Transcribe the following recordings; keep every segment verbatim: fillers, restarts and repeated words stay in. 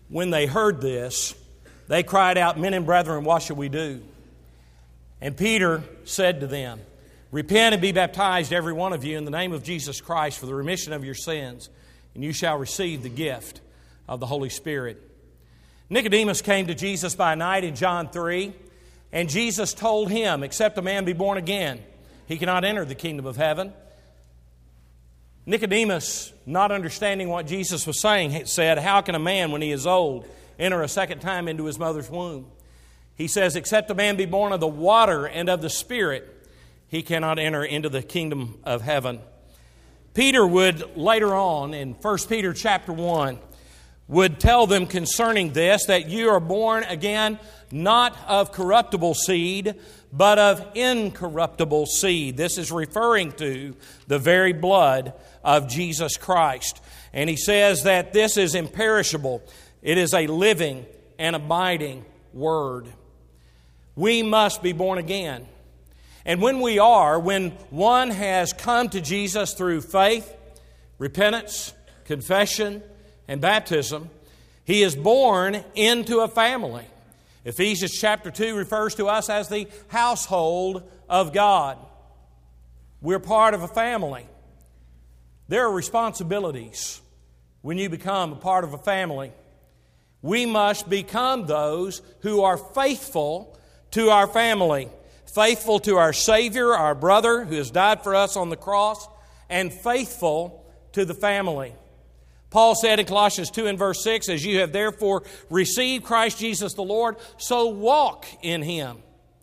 When they heard this, they cried out, "Men and brethren, what shall we do?" And Peter said to them, "Repent and be baptized, every one of you, in the name of Jesus Christ for the remission of your sins, and you shall receive the gift of the Holy Spirit." Nicodemus came to Jesus by night in John three, and Jesus told him, "Except a man be born again, he cannot enter the kingdom of heaven." Nicodemus, not understanding what Jesus was saying, said, "How can a man, when he is old, enter a second time into his mother's womb?" He says, "Except a man be born of the water and of the Spirit, he cannot enter into the kingdom of heaven." Peter would later on in First Peter chapter one would tell them concerning this that you are born again not of corruptible seed, but of incorruptible seed. This is referring to the very blood of Jesus Christ. And he says that this is imperishable. It is a living and abiding word. We must be born again. And when we are, when one has come to Jesus through faith, repentance, confession, and baptism, he is born into a family. Ephesians chapter two refers to us as the household of God. We're part of a family. There are responsibilities when you become a part of a family. We must become those who are faithful to our family, faithful to our Savior, our brother who has died for us on the cross, and faithful to the family. Paul said in Colossians two and verse six, "As you have therefore received Christ Jesus the Lord, so walk in Him."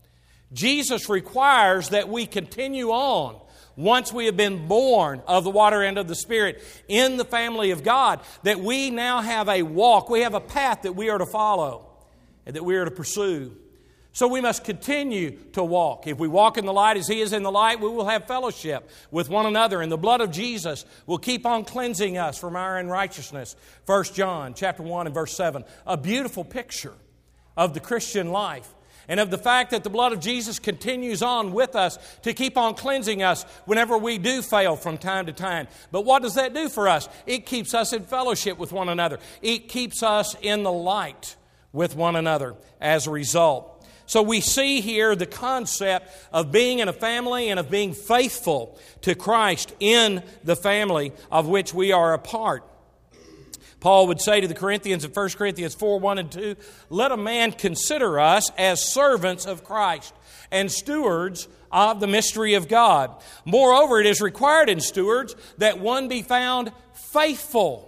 Jesus requires that we continue on once we have been born of the water and of the Spirit in the family of God, that we now have a walk, we have a path that we are to follow and that we are to pursue. So we must continue to walk. If we walk in the light as He is in the light, we will have fellowship with one another, and the blood of Jesus will keep on cleansing us from our unrighteousness. First John chapter one and verse seven, a beautiful picture of the Christian life and of the fact that the blood of Jesus continues on with us to keep on cleansing us whenever we do fail from time to time. But what does that do for us? It keeps us in fellowship with one another. It keeps us in the light with one another as a result. So we see here the concept of being in a family and of being faithful to Christ in the family of which we are a part. Paul would say to the Corinthians in First Corinthians four, one and two, "Let a man consider us as servants of Christ and stewards of the mystery of God. Moreover, it is required in stewards that one be found faithful."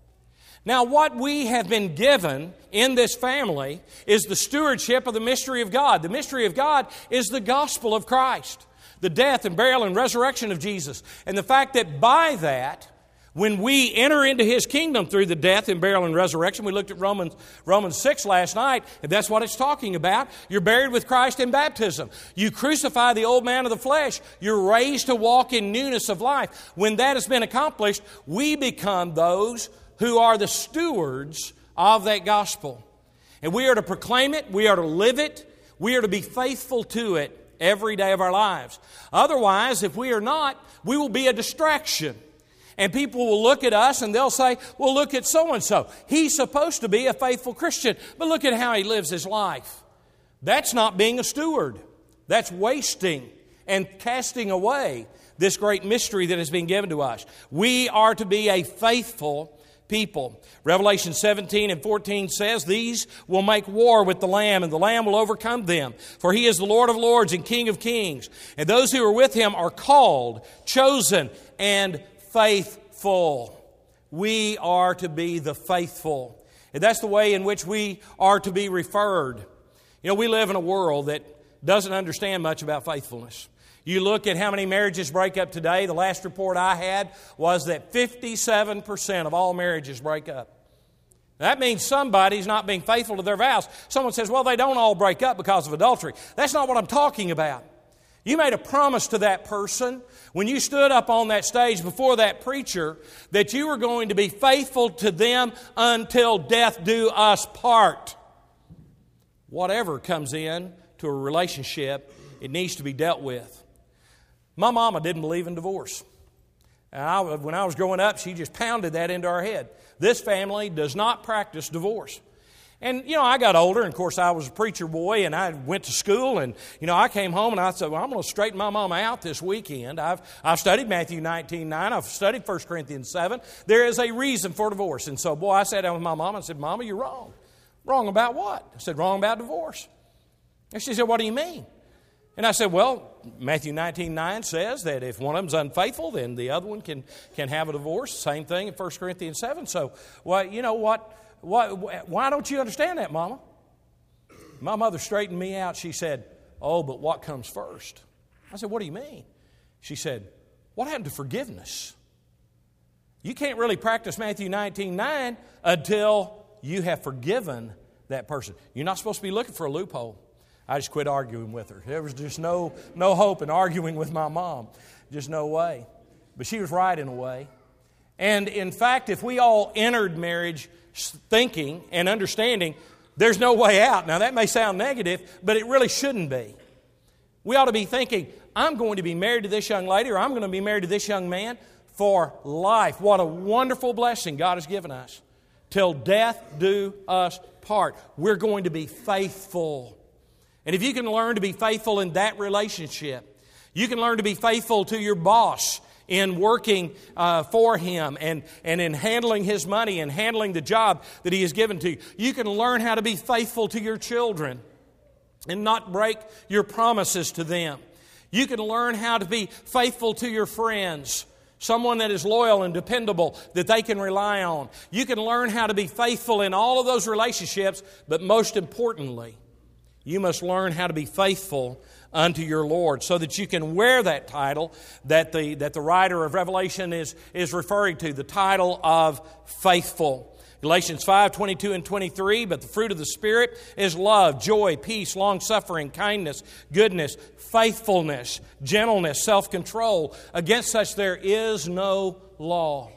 Now, what we have been given in this family is the stewardship of the mystery of God. The mystery of God is the gospel of Christ, the death and burial and resurrection of Jesus, and the fact that by that, when we enter into His kingdom through the death and burial and resurrection, we looked at Romans, Romans six last night, and that's what it's talking about. You're buried with Christ in baptism. You crucify the old man of the flesh. You're raised to walk in newness of life. When that has been accomplished, we become those who are the stewards of that gospel. And we are to proclaim it, we are to live it, we are to be faithful to it every day of our lives. Otherwise, if we are not, we will be a distraction. And people will look at us and they'll say, "Well, look at so-and-so. He's supposed to be a faithful Christian, but look at how he lives his life." That's not being a steward. That's wasting and casting away this great mystery that has been given to us. We are to be a faithful people. Revelation seventeen and fourteen says, "These will make war with the Lamb, and the Lamb will overcome them. For He is the Lord of lords and King of kings. And those who are with Him are called, chosen, and faithful." We are to be the faithful. And that's the way in which we are to be referred. You know, we live in a world that doesn't understand much about faithfulness. You look at how many marriages break up today. The last report I had was that fifty-seven percent of all marriages break up. That means somebody's not being faithful to their vows. Someone says, "Well, they don't all break up because of adultery." That's not what I'm talking about. You made a promise to that person when you stood up on that stage before that preacher that you were going to be faithful to them until death do us part. Whatever comes in to a relationship, it needs to be dealt with. My mama didn't believe in divorce. And I, when I was growing up, she just pounded that into our head. This family does not practice divorce. And, you know, I got older, and, of course, I was a preacher boy, and I went to school, and, you know, I came home, and I said, well, I'm going to straighten my mama out this weekend. I've I've studied Matthew nineteen nine. I've studied First Corinthians seven. There is a reason for divorce. And so, boy, I sat down with my mama and said, Mama, you're wrong. Wrong about what? I said, wrong about divorce. And she said, what do you mean? And I said, well, Matthew nineteen nine says that if one of them's unfaithful, then the other one can, can have a divorce. Same thing in First Corinthians seven. So, well, you know what? Why, why don't you understand that, Mama? My mother straightened me out. She said, oh, but what comes first? I said, what do you mean? She said, what happened to forgiveness? You can't really practice Matthew nineteen nine until you have forgiven that person. You're not supposed to be looking for a loophole. I just quit arguing with her. There was just no, no hope in arguing with my mom. Just no way. But she was right in a way. And in fact, if we all entered marriage thinking and understanding there's no way out. Now that may sound negative, but it really shouldn't be. We ought to be thinking, I'm going to be married to this young lady, or I'm going to be married to this young man for life. What a wonderful blessing God has given us. Till death do us part. We're going to be faithful. And if you can learn to be faithful in that relationship, you can learn to be faithful to your boss in working uh, for him and, and in handling his money and handling the job that he has given to you. You can learn how to be faithful to your children and not break your promises to them. You can learn how to be faithful to your friends, someone that is loyal and dependable that they can rely on. You can learn how to be faithful in all of those relationships, but most importantly, you must learn how to be faithful unto your Lord so that you can wear that title that the, that the writer of Revelation is, is referring to, the title of faithful. Galatians five, twenty-two and twenty-three, but the fruit of the Spirit is love, joy, peace, long-suffering, kindness, goodness, faithfulness, gentleness, self-control. Against such there is no law.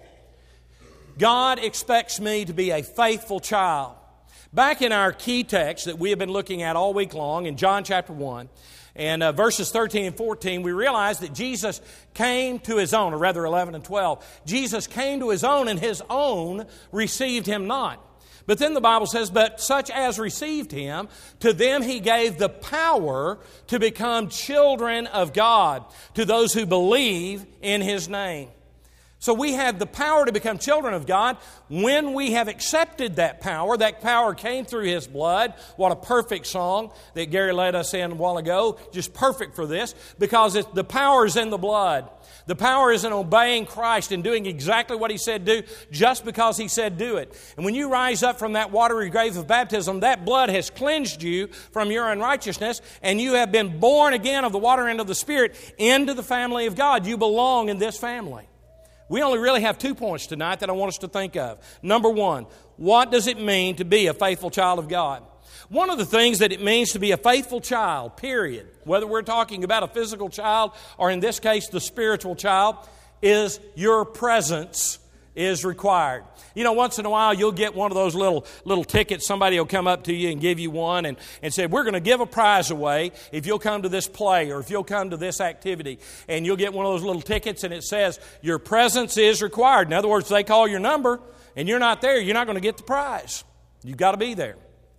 God expects me to be a faithful child. Back in our key text that we have been looking at all week long in John chapter one, and uh, verses thirteen and fourteen, we realize that Jesus came to His own, or rather eleven and twelve. Jesus came to His own, and His own received Him not. But then the Bible says, but such as received Him, to them He gave the power to become children of God, to those who believe in His name. So we have the power to become children of God when we have accepted that power. That power came through His blood. What a perfect song that Gary led us in a while ago. Just perfect for this, because it, the power is in the blood. The power is in obeying Christ and doing exactly what He said do, just because He said do it. And when you rise up from that watery grave of baptism, that blood has cleansed you from your unrighteousness, and you have been born again of the water and of the Spirit into the family of God. You belong in this family. We only really have two points tonight that I want us to think of. Number one, what does it mean to be a faithful child of God? One of the things that it means to be a faithful child, period, whether we're talking about a physical child or in this case the spiritual child, is your presence is required. You know, once in a while you'll get one of those little little tickets. Somebody will come up to you and give you one and, and say, we're going to give a prize away if you'll come to this play or if you'll come to this activity. And you'll get one of those little tickets and it says, your presence is required. In other words, they call your number and you're not there, you're not going to get the prize. You've got to be there.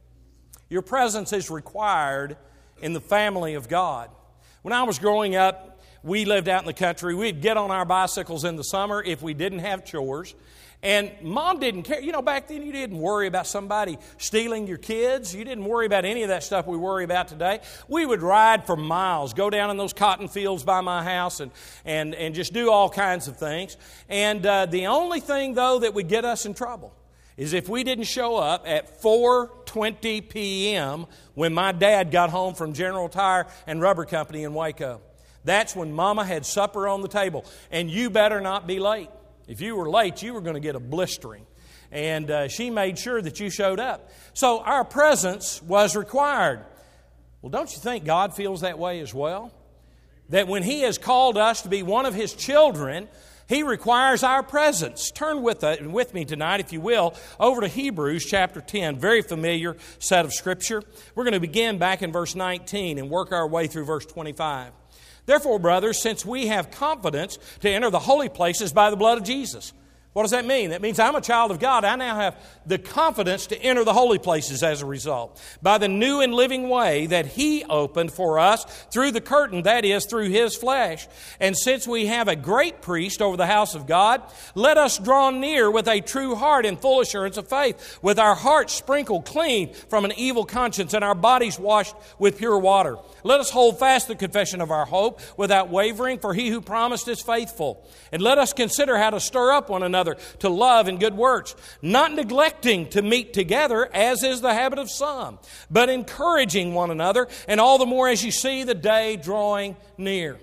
Your presence is required in the family of God. When I was growing up, we lived out in the country. We'd get on our bicycles in the summer if we didn't have chores. And Mom didn't care. You know, back then you didn't worry about somebody stealing your kids. You didn't worry about any of that stuff we worry about today. We would ride for miles, go down in those cotton fields by my house and and, and just do all kinds of things. And uh, the only thing, though, that would get us in trouble is if we didn't show up at four twenty p.m. when my dad got home from General Tire and Rubber Company in Waco. That's when Mama had supper on the table. And you better not be late. If you were late, you were going to get a blistering. And uh, she made sure that you showed up. So our presence was required. Well, don't you think God feels that way as well? That when He has called us to be one of His children, He requires our presence. Turn with, uh, with me tonight, if you will, over to Hebrews chapter ten. Very familiar set of Scripture. We're going to begin back in verse nineteen and work our way through verse twenty-five. Therefore, brothers, since we have confidence to enter the holy places by the blood of Jesus. What does that mean? That means I'm a child of God. I now have the confidence to enter the holy places as a result. By the new and living way that He opened for us through the curtain, that is, through His flesh. And since we have a great priest over the house of God, let us draw near with a true heart and full assurance of faith, with our hearts sprinkled clean from an evil conscience and our bodies washed with pure water. Let us hold fast the confession of our hope without wavering, for He who promised is faithful. And let us consider how to stir up one another to love and good works, not neglecting to meet together, as is the habit of some, but encouraging one another, and all the more as you see the day drawing near.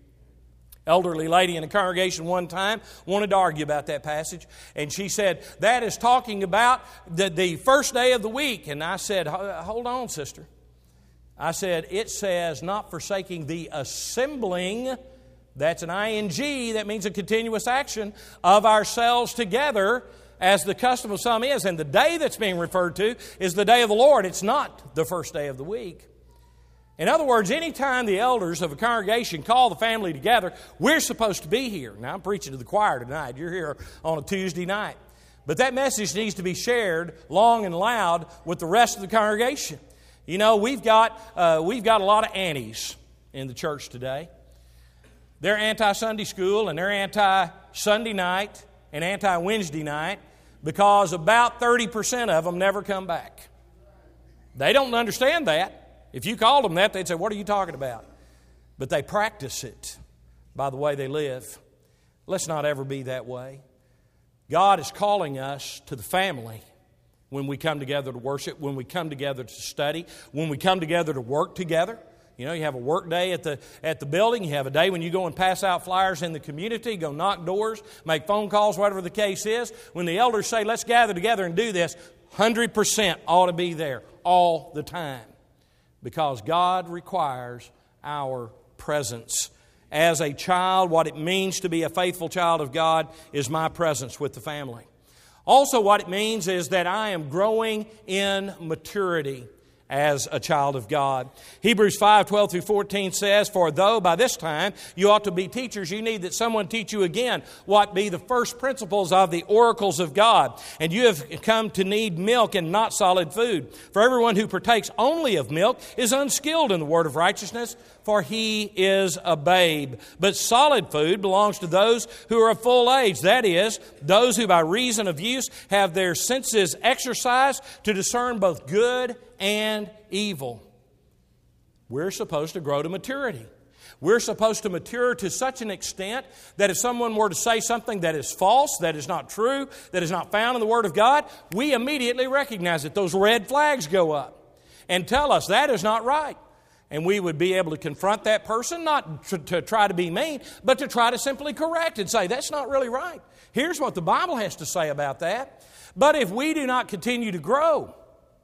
Elderly lady in the congregation one time wanted to argue about that passage, and she said, that is talking about the, the first day of the week. And I said, hold on, sister. I said, it says not forsaking the assembling. That's an I N G. That means a continuous action of ourselves together, as the custom of some is. And the day that's being referred to is the day of the Lord. It's not the first day of the week. In other words, anytime the elders of a congregation call the family together, we're supposed to be here. Now, I'm preaching to the choir tonight. You're here on a Tuesday night. But that message needs to be shared long and loud with the rest of the congregation. You know, we've got, uh, we've got a lot of antis in the church today. They're anti-Sunday school, and they're anti-Sunday night and anti-Wednesday night because about thirty percent of them never come back. They don't understand that. If you called them that, they'd say, what are you talking about? But they practice it by the way they live. Let's not ever be that way. God is calling us to the family when we come together to worship, when we come together to study, when we come together to work together. You know, you have a work day at the at the building. You have a day when you go and pass out flyers in the community, go knock doors, make phone calls, whatever the case is. When the elders say, let's gather together and do this, one hundred percent ought to be there all the time, because God requires our presence. As a child, what it means to be a faithful child of God is my presence with the family. Also, what it means is that I am growing in maturity as a child of God. Hebrews five, twelve through fourteen says, for though by this time you ought to be teachers, you need that someone teach you again what be the first principles of the oracles of God. And you have come to need milk and not solid food. For everyone who partakes only of milk is unskilled in the word of righteousness, for he is a babe. But solid food belongs to those who are of full age, that is, those who by reason of use have their senses exercised to discern both good and evil. We're supposed to grow to maturity. We're supposed to mature to such an extent that if someone were to say something that is false, that is not true, that is not found in the Word of God, we immediately recognize it. Those red flags go up and tell us that is not right. And we would be able to confront that person, not to, to try to be mean, but to try to simply correct and say, that's not really right. Here's what the Bible has to say about that. But if we do not continue to grow,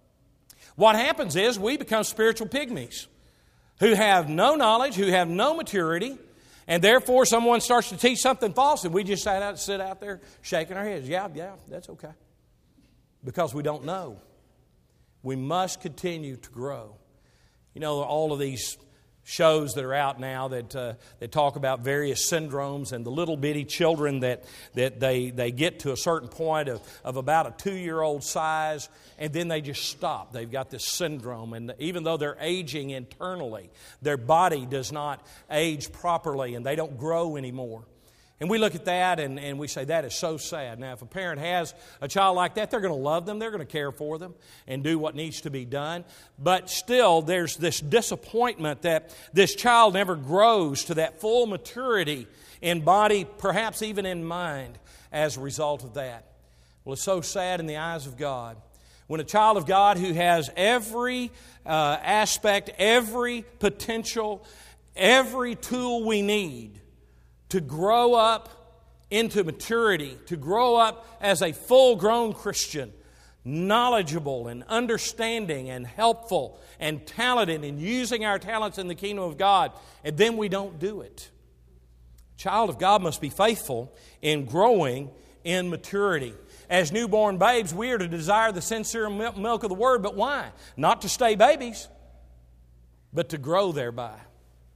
what happens is we become spiritual pygmies who have no knowledge, who have no maturity, and therefore someone starts to teach something false, and we just sit out, sit out there shaking our heads. Yeah, yeah, that's okay. Because we don't know. We must continue to grow. You know, all of these shows that are out now that uh, that talk about various syndromes and the little bitty children that that they, they get to a certain point of, of about a two-year-old size, and then they just stop. They've got this syndrome, and even though they're aging internally, their body does not age properly, and they don't grow anymore. And we look at that and, and we say, that is so sad. Now, if a parent has a child like that, they're going to love them. They're going to care for them and do what needs to be done. But still, there's this disappointment that this child never grows to that full maturity in body, perhaps even in mind, as a result of that. Well, it's so sad in the eyes of God. When a child of God who has every uh, aspect, every potential, every tool we need to grow up into maturity, to grow up as a full-grown Christian, knowledgeable and understanding and helpful and talented in using our talents in the kingdom of God, and then we don't do it. A child of God must be faithful in growing in maturity. As newborn babes, we are to desire the sincere milk of the Word, but why? Not to stay babies, but to grow thereby.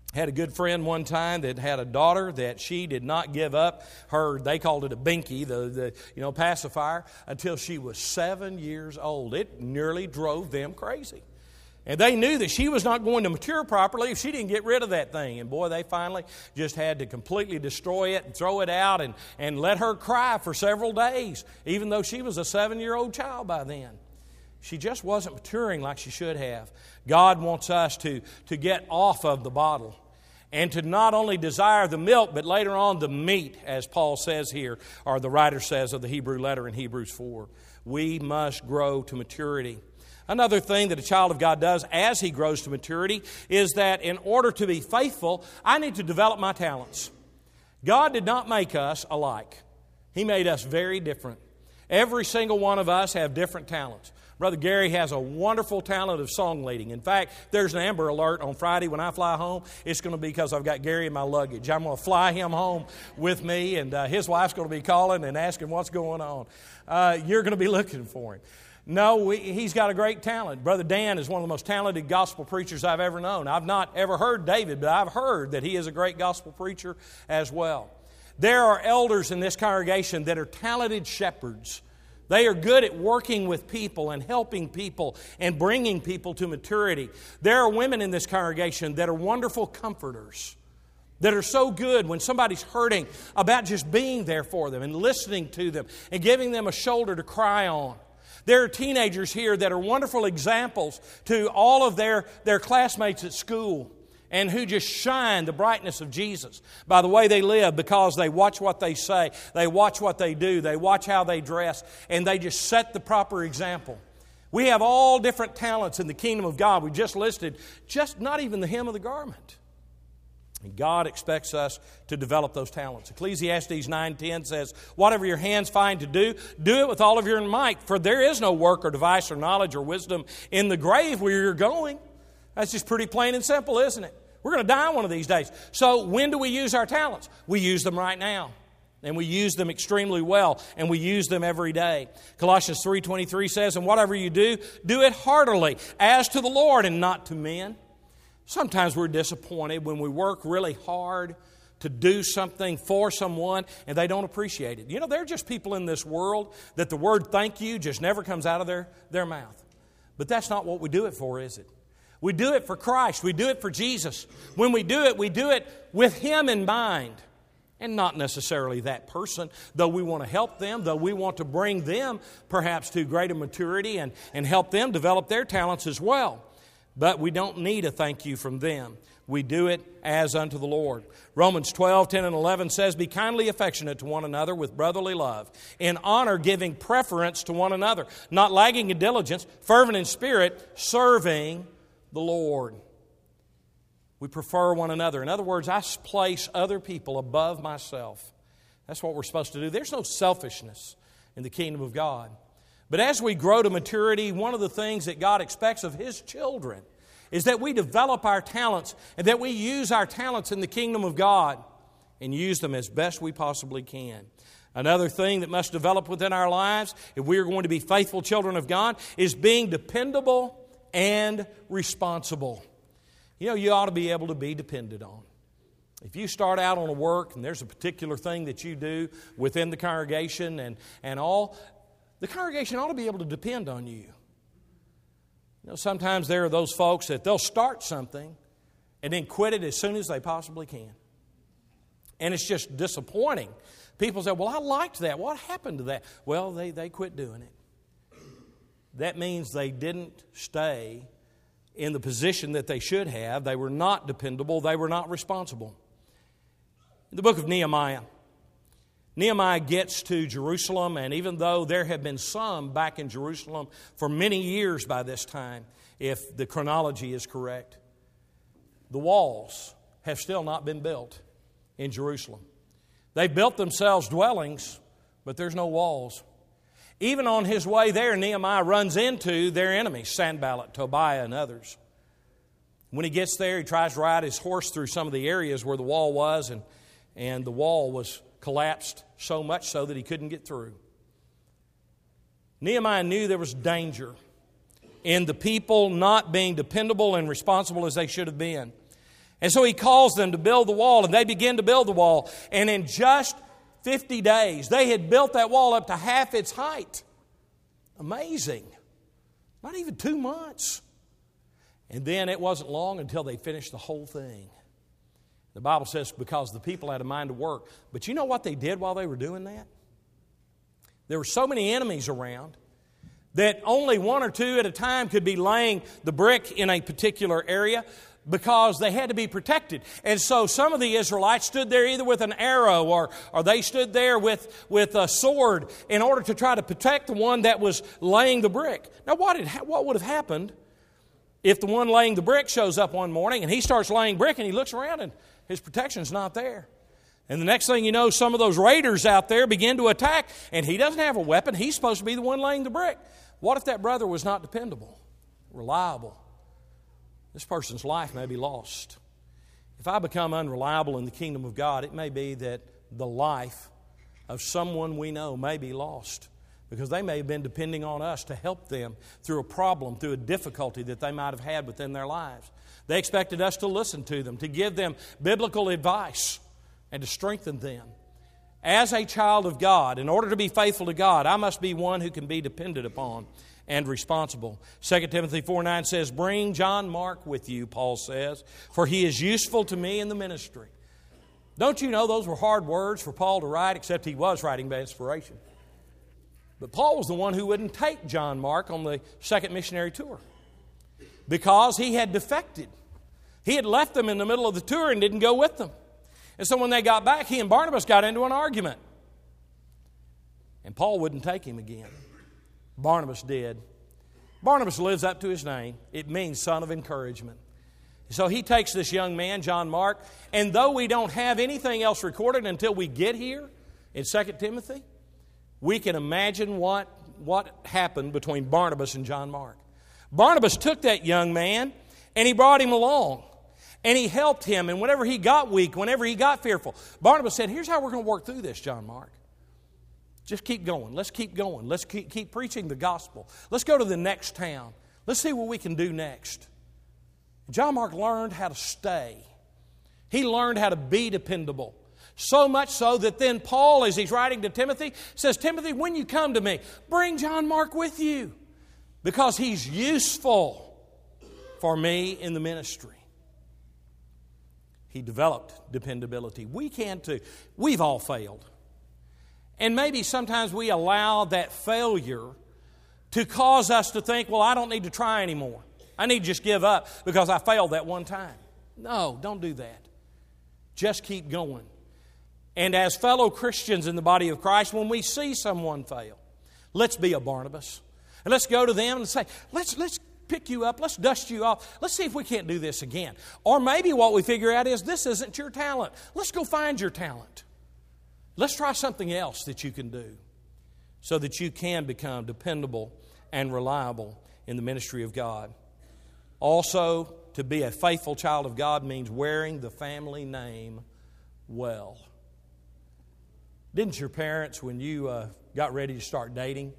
Had a good friend one time that had a daughter that she did not give up her, they called it a binky, the, the you know pacifier, until she was seven years old. It nearly drove them crazy. And they knew that she was not going to mature properly if she didn't get rid of that thing. And boy, they finally just had to completely destroy it and throw it out and, and let her cry for several days, even though she was a seven-year-old child by then. She just wasn't maturing like she should have. God wants us to, to get off of the bottle and to not only desire the milk, but later on the meat, as Paul says here, or the writer says of the Hebrew letter in Hebrews four. We must grow to maturity. Another thing that a child of God does as he grows to maturity is that in order to be faithful, I need to develop my talents. God did not make us alike. He made us very different. Every single one of us have different talents. Brother Gary has a wonderful talent of song leading. In fact, there's an Amber Alert on Friday when I fly home. It's going to be because I've got Gary in my luggage. I'm going to fly him home with me, and uh, his wife's going to be calling and asking what's going on. Uh, you're going to be looking for him. No, we, he's got a great talent. Brother Dan is one of the most talented gospel preachers I've ever known. I've not ever heard David, but I've heard that he is a great gospel preacher as well. There are elders in this congregation that are talented shepherds. They are good at working with people and helping people and bringing people to maturity. There are women in this congregation that are wonderful comforters, that are so good when somebody's hurting about just being there for them and listening to them and giving them a shoulder to cry on. There are teenagers here that are wonderful examples to all of their, their classmates at school, and who just shine the brightness of Jesus by the way they live, because they watch what they say, they watch what they do, they watch how they dress, and they just set the proper example. We have all different talents in the kingdom of God. We just listed just not even the hem of the garment. And God expects us to develop those talents. Ecclesiastes nine ten says, whatever your hands find to do, do it with all of your might, for there is no work or device or knowledge or wisdom in the grave where you're going. That's just pretty plain and simple, isn't it? We're going to die one of these days. So when do we use our talents? We use them right now. And we use them extremely well. And we use them every day. Colossians three twenty-three says, and whatever you do, do it heartily, as to the Lord and not to men. Sometimes we're disappointed when we work really hard to do something for someone and they don't appreciate it. You know, there are just people in this world that the word thank you just never comes out of their, their mouth. But that's not what we do it for, is it? We do it for Christ. We do it for Jesus. When we do it, we do it with Him in mind. And not necessarily that person, though we want to help them, though we want to bring them perhaps to greater maturity and, and help them develop their talents as well. But we don't need a thank you from them. We do it as unto the Lord. Romans twelve, ten and eleven says, be kindly affectionate to one another with brotherly love, in honor giving preference to one another, not lagging in diligence, fervent in spirit, serving the Lord. We prefer one another. In other words, I place other people above myself. That's what we're supposed to do. There's no selfishness in the kingdom of God. But as we grow to maturity, one of the things that God expects of His children is that we develop our talents and that we use our talents in the kingdom of God and use them as best we possibly can. Another thing that must develop within our lives, if we are going to be faithful children of God, is being dependable and responsible. You know, you ought to be able to be depended on. If you start out on a work and there's a particular thing that you do within the congregation and, and all, the congregation ought to be able to depend on you. You know, sometimes there are those folks that they'll start something and then quit it as soon as they possibly can. And it's just disappointing. People say, well, I liked that. What happened to that? Well, they, they quit doing it. That means they didn't stay in the position that they should have. They were not dependable. They were not responsible. In the book of Nehemiah, Nehemiah gets to Jerusalem, and even though there have been some back in Jerusalem for many years by this time, if the chronology is correct, the walls have still not been built in Jerusalem. They've built themselves dwellings, but there's no walls. Even on his way there, Nehemiah runs into their enemies, Sanballat, Tobiah, and others. When he gets there, he tries to ride his horse through some of the areas where the wall was, and, and the wall was collapsed so much so that he couldn't get through. Nehemiah knew there was danger in the people not being dependable and responsible as they should have been. And so he calls them to build the wall, and they begin to build the wall. And in just fifty days, they had built that wall up to half its height. Amazing. Not even two months. And then it wasn't long until they finished the whole thing. The Bible says because the people had a mind to work. But you know what they did while they were doing that? There were so many enemies around that only one or two at a time could be laying the brick in a particular area because they had to be protected. And so some of the Israelites stood there either with an arrow or, or they stood there with, with a sword in order to try to protect the one that was laying the brick. Now what, had, what would have happened if the one laying the brick shows up one morning and he starts laying brick and he looks around and his protection's not there? And the next thing you know, some of those raiders out there begin to attack, and he doesn't have a weapon. He's supposed to be the one laying the brick. What if that brother was not dependable, reliable? This person's life may be lost. If I become unreliable in the kingdom of God, it may be that the life of someone we know may be lost because they may have been depending on us to help them through a problem, through a difficulty that they might have had within their lives. They expected us to listen to them, to give them biblical advice, and to strengthen them. As a child of God, in order to be faithful to God, I must be one who can be depended upon and responsible. Second Timothy four nine says, "Bring John Mark with you," Paul says, "for he is useful to me in the ministry." Don't you know those were hard words for Paul to write, except he was writing by inspiration. But Paul was the one who wouldn't take John Mark on the second missionary tour because he had defected. He had left them in the middle of the tour and didn't go with them. And so when they got back, he and Barnabas got into an argument. And Paul wouldn't take him again. Barnabas did. Barnabas lives up to his name. It means son of encouragement. So he takes this young man, John Mark, and though we don't have anything else recorded until we get here in Second Timothy, we can imagine what, what happened between Barnabas and John Mark. Barnabas took that young man and he brought him along. And he helped him, and whenever he got weak, whenever he got fearful, Barnabas said, "Here's how we're going to work through this, John Mark. Just keep going. Let's keep going. Let's keep, keep preaching the gospel. Let's go to the next town. Let's see what we can do next." John Mark learned how to stay. He learned how to be dependable. So much so that then Paul, as he's writing to Timothy, says, "Timothy, when you come to me, bring John Mark with you because he's useful for me in the ministry." He developed dependability. We can too. We've all failed. And maybe sometimes we allow that failure to cause us to think, well, I don't need to try anymore. I need to just give up because I failed that one time. No, don't do that. Just keep going. And as fellow Christians in the body of Christ, when we see someone fail, let's be a Barnabas. And let's go to them and say, let's let's pick you up. Let's dust you off. Let's see if we can't do this again. Or maybe what we figure out is this isn't your talent. Let's go find your talent. Let's try something else that you can do so that you can become dependable and reliable in the ministry of God. Also, to be a faithful child of God means wearing the family name well. Didn't your parents, when you uh, got ready to start dating,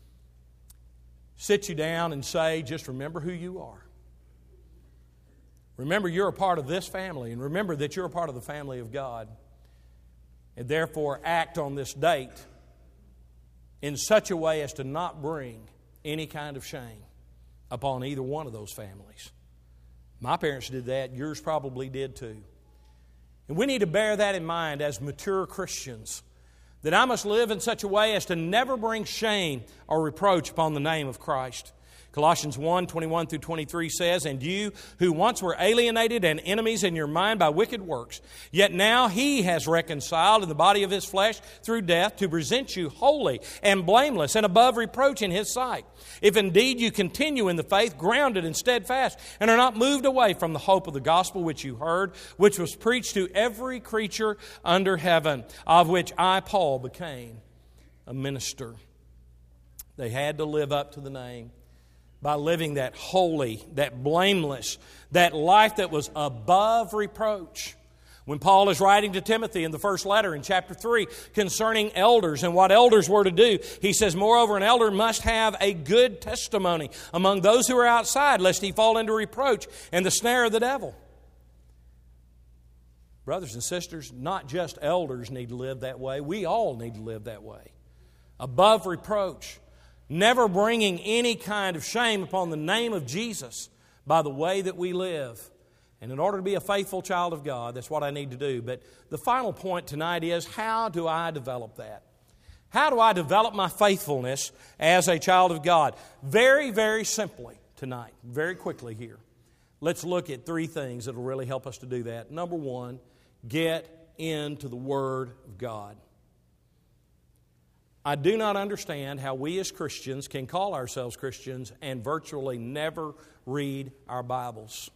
sit you down and say, just remember who you are. Remember you're a part of this family, and remember that you're a part of the family of God. And therefore act on this date in such a way as to not bring any kind of shame upon either one of those families. My parents did that. Yours probably did too. And we need to bear that in mind as mature Christians, that I must live in such a way as to never bring shame or reproach upon the name of Christ. Colossians one, twenty-one through twenty-three says, "And you who once were alienated and enemies in your mind by wicked works, yet now He has reconciled in the body of His flesh through death to present you holy and blameless and above reproach in His sight. If indeed you continue in the faith, grounded and steadfast, and are not moved away from the hope of the gospel which you heard, which was preached to every creature under heaven, of which I, Paul, became a minister." They had to live up to the name by living that holy, that blameless, that life that was above reproach. When Paul is writing to Timothy in the first letter in chapter three concerning elders and what elders were to do, he says, "Moreover, an elder must have a good testimony among those who are outside, lest he fall into reproach and the snare of the devil." Brothers and sisters, not just elders need to live that way. We all need to live that way. Above reproach, never bringing any kind of shame upon the name of Jesus by the way that we live. And in order to be a faithful child of God, that's what I need to do. But the final point tonight is, how do I develop that? How do I develop my faithfulness as a child of God? Very, very simply tonight, very quickly here. Let's look at three things that will really help us to do that. Number one, get into the Word of God. I do not understand how we as Christians can call ourselves Christians and virtually never read our Bibles.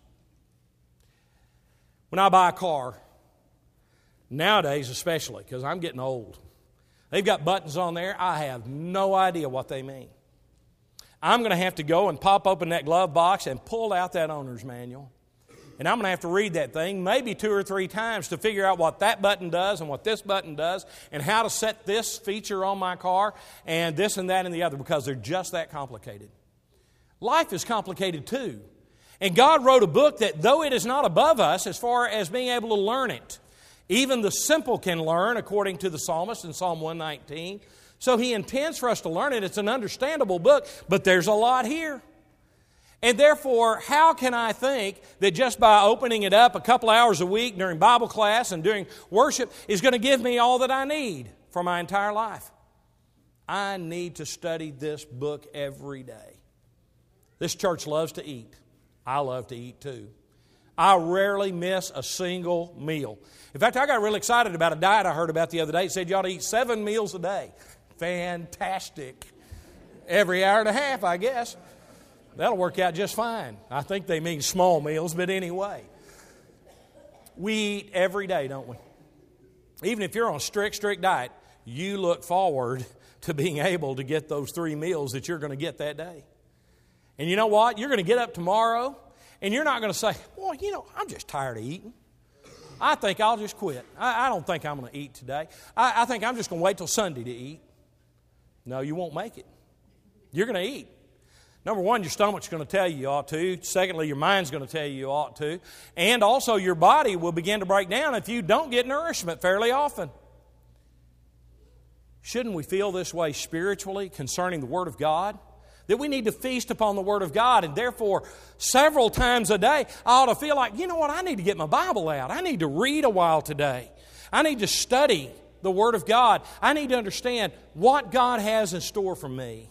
When I buy a car, nowadays especially, because I'm getting old, they've got buttons on there. I have no idea what they mean. I'm going to have to go and pop open that glove box and pull out that owner's manual. And I'm going to have to read that thing maybe two or three times to figure out what that button does and what this button does and how to set this feature on my car and this and that and the other, because they're just that complicated. Life is complicated too. And God wrote a book that, though it is not above us as far as being able to learn it, even the simple can learn, according to the psalmist in Psalm one nineteen. So He intends for us to learn it. It's an understandable book, but there's a lot here. And therefore, how can I think that just by opening it up a couple hours a week during Bible class and during worship is going to give me all that I need for my entire life? I need to study this book every day. This church loves to eat. I love to eat too. I rarely miss a single meal. In fact, I got really excited about a diet I heard about the other day. It said you ought to eat seven meals a day. Fantastic. Every hour and a half, I guess. That'll work out just fine. I think they mean small meals, but anyway. We eat every day, don't we? Even if you're on a strict, strict diet, you look forward to being able to get those three meals that you're going to get that day. And you know what? You're going to get up tomorrow, and you're not going to say, well, you know, I'm just tired of eating. I think I'll just quit. I, I don't think I'm going to eat today. I, I think I'm just going to wait till Sunday to eat. No, you won't make it. You're going to eat. Number one, your stomach's going to tell you you ought to. Secondly, your mind's going to tell you you ought to. And also your body will begin to break down if you don't get nourishment fairly often. Shouldn't we feel this way spiritually concerning the Word of God? That we need to feast upon the Word of God, and therefore several times a day I ought to feel like, you know what, I need to get my Bible out. I need to read a while today. I need to study the Word of God. I need to understand what God has in store for me.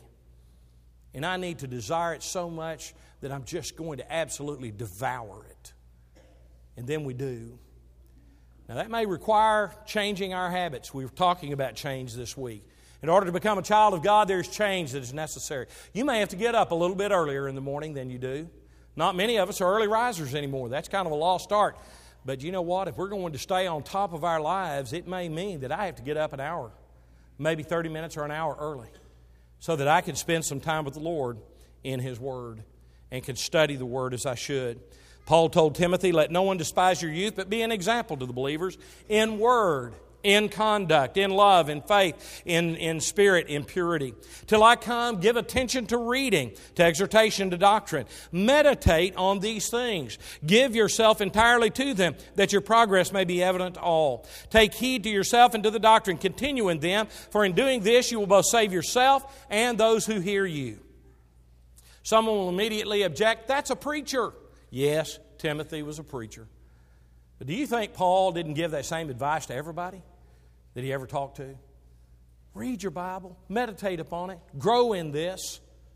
And I need to desire it so much that I'm just going to absolutely devour it. And then we do. Now that may require changing our habits. We were talking about change this week. In order to become a child of God, there's change that is necessary. You may have to get up a little bit earlier in the morning than you do. Not many of us are early risers anymore. That's kind of a lost art. But you know what? If we're going to stay on top of our lives, it may mean that I have to get up an hour, maybe thirty minutes or an hour early, so that I can spend some time with the Lord in His Word and can study the Word as I should. Paul told Timothy, let no one despise your youth, but be an example to the believers in word, in conduct, in love, in faith, in, in spirit, in purity. Till I come, give attention to reading, to exhortation, to doctrine. Meditate on these things. Give yourself entirely to them, that your progress may be evident to all. Take heed to yourself and to the doctrine. Continue in them, for in doing this you will both save yourself and those who hear you. Someone will immediately object, that's a preacher. Yes, Timothy was a preacher. But do you think Paul didn't give that same advice to everybody that he ever talked to? Read your Bible, meditate upon it, grow in this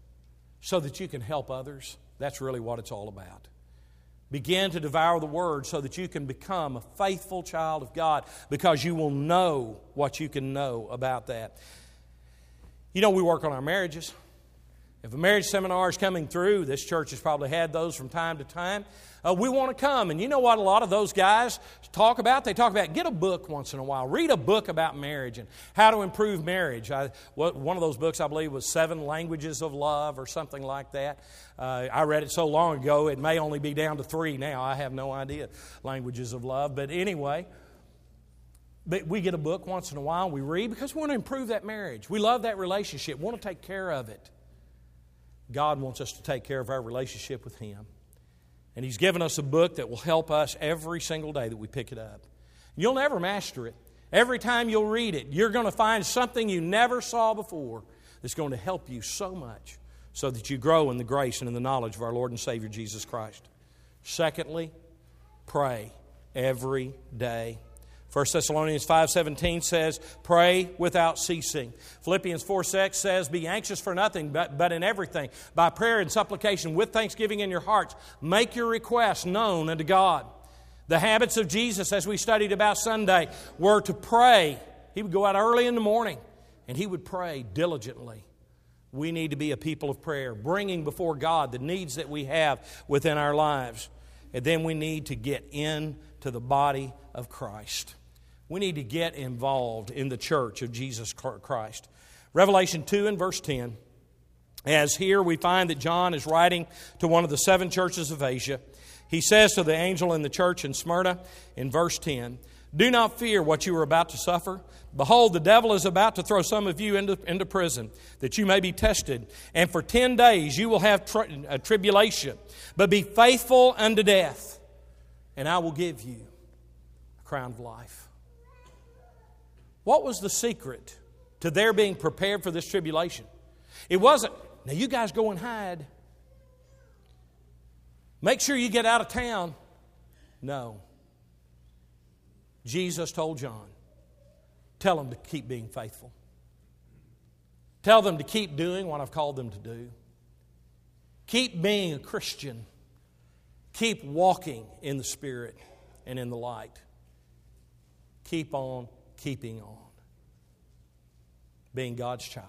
so that you can help others. That's really what it's all about. Begin to devour the Word so that you can become a faithful child of God, because you will know what you can know about that. You know, we work on our marriages. If a marriage seminar is coming through, this church has probably had those from time to time, uh, we want to come. And you know what a lot of those guys talk about? They talk about get a book once in a while. Read a book about marriage and how to improve marriage. I, what, one of those books, I believe, was Seven Languages of Love or something like that. Uh, I read it so long ago, it may only be down to three now. I have no idea, Languages of Love. But anyway, but we get a book once in a while, we read, because we want to improve that marriage. We love that relationship. We want to take care of it. God wants us to take care of our relationship with Him. And He's given us a book that will help us every single day that we pick it up. You'll never master it. Every time you'll read it, you're going to find something you never saw before that's going to help you so much so that you grow in the grace and in the knowledge of our Lord and Savior Jesus Christ. Secondly, pray every day. First Thessalonians five seventeen says, pray without ceasing. Philippians four six says, be anxious for nothing, but, but in everything, by prayer and supplication, with thanksgiving in your hearts, make your requests known unto God. The habits of Jesus, as we studied about Sunday, were to pray. He would go out early in the morning, and He would pray diligently. We need to be a people of prayer, bringing before God the needs that we have within our lives. And then we need to get into the body of Christ. We need to get involved in the church of Jesus Christ. Revelation two and verse ten. As here we find that John is writing to one of the seven churches of Asia. He says to the angel in the church in Smyrna in verse ten, do not fear what you are about to suffer. Behold, the devil is about to throw some of you into, into prison, that you may be tested. And for ten days you will have tri- a tribulation. But be faithful unto death, and I will give you a crown of life. What was the secret to their being prepared for this tribulation? It wasn't, now you guys go and hide. Make sure you get out of town. No. Jesus told John, tell them to keep being faithful. Tell them to keep doing what I've called them to do. Keep being a Christian. Keep walking in the Spirit and in the light. Keep on keeping on. Being God's child.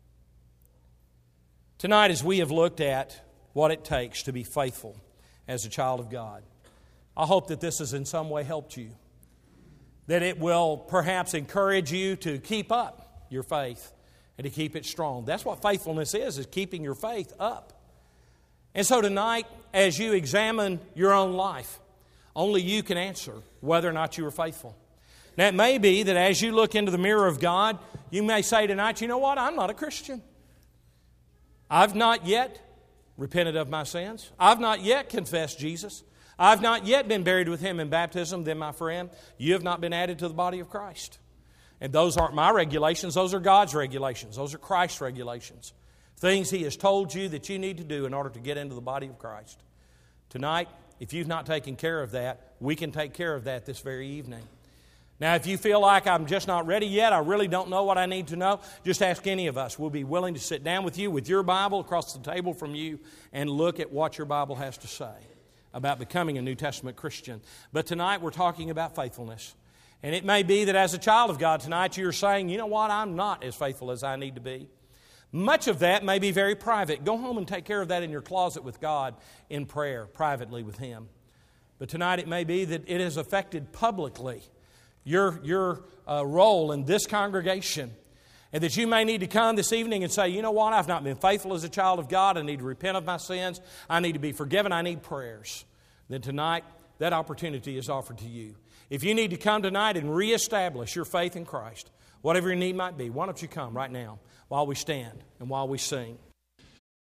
Tonight, as we have looked at what it takes to be faithful as a child of God, I hope that this has in some way helped you. That it will perhaps encourage you to keep up your faith and to keep it strong. That's what faithfulness is, is keeping your faith up. And so tonight, as you examine your own life, only you can answer whether or not you are faithful. Now, it may be that as you look into the mirror of God, you may say tonight, you know what, I'm not a Christian. I've not yet repented of my sins. I've not yet confessed Jesus. I've not yet been buried with Him in baptism. Then, my friend, you have not been added to the body of Christ. And those aren't my regulations. Those are God's regulations. Those are Christ's regulations. Things He has told you that you need to do in order to get into the body of Christ. Tonight, if you've not taken care of that, we can take care of that this very evening. Now, if you feel like I'm just not ready yet, I really don't know what I need to know, just ask any of us. We'll be willing to sit down with you with your Bible across the table from you and look at what your Bible has to say about becoming a New Testament Christian. But tonight we're talking about faithfulness. And it may be that as a child of God tonight you're saying, you know what, I'm not as faithful as I need to be. Much of that may be very private. Go home and take care of that in your closet with God in prayer, privately with Him. But tonight it may be that it has affected publicly your, your uh, role in this congregation. And that you may need to come this evening and say, you know what, I've not been faithful as a child of God. I need to repent of my sins. I need to be forgiven. I need prayers. Then tonight, that opportunity is offered to you. If you need to come tonight and reestablish your faith in Christ, whatever your need might be, why don't you come right now while we stand and while we sing.